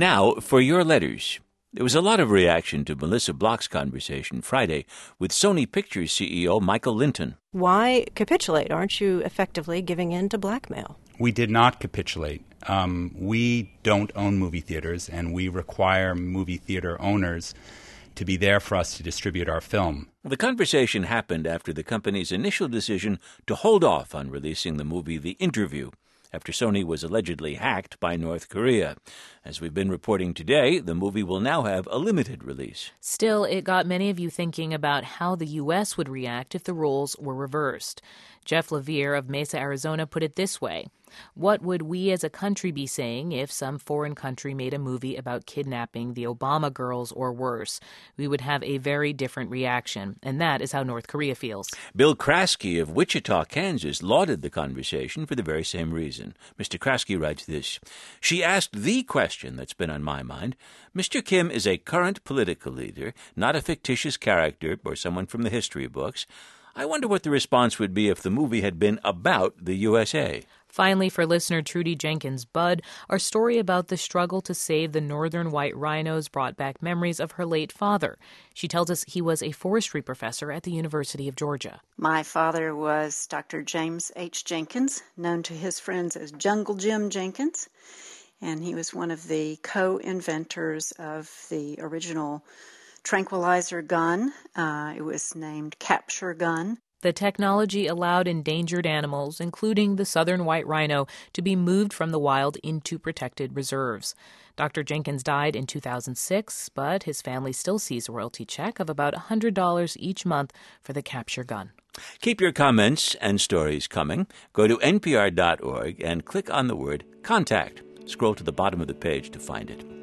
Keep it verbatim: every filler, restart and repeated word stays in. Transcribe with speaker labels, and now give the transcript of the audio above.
Speaker 1: Now, for your letters. There was a lot of reaction to Melissa Bloch's conversation Friday with Sony Pictures C E O Michael Lynton.
Speaker 2: Why capitulate? Aren't you effectively giving in to blackmail?
Speaker 3: We did not capitulate. Um, we don't own movie theaters, and we require movie theater owners to be there for us to distribute our film.
Speaker 1: The conversation happened after the company's initial decision to hold off on releasing the movie The Interview, after Sony was allegedly hacked by North Korea. As we've been reporting today, the movie will now have a limited release.
Speaker 4: Still, it got many of you thinking about how the U S would react if the roles were reversed. Jeff Lavere of Mesa, Arizona, put it this way. What would we as a country be saying if some foreign country made a movie about kidnapping the Obama girls or worse? We would have a very different reaction, and that is how North Korea feels.
Speaker 1: Bill Kraske of Wichita, Kansas, lauded the conversation for the very same reason. Mister Kraske writes this. She asked the question that's been on my mind. Mister Kim is a current political leader, not a fictitious character or someone from the history books. I wonder what the response would be if the movie had been about the U S A.
Speaker 4: Finally, for listener Trudy Jenkins Budd, our story about the struggle to save the northern white rhinos brought back memories of her late father. She tells us he was a forestry professor at the University of Georgia.
Speaker 5: My father was Doctor James H. Jenkins, known to his friends as Jungle Jim Jenkins, and he was one of the co-inventors of the original tranquilizer gun. Uh, it was named Capture Gun.
Speaker 4: The technology allowed endangered animals, including the southern white rhino, to be moved from the wild into protected reserves. Doctor Jenkins died in two thousand six, but his family still sees a royalty check of about one hundred dollars each month for the Capture Gun.
Speaker 1: Keep your comments and stories coming. Go to N P R dot org and click on the word Contact. Scroll to the bottom of the page to find it.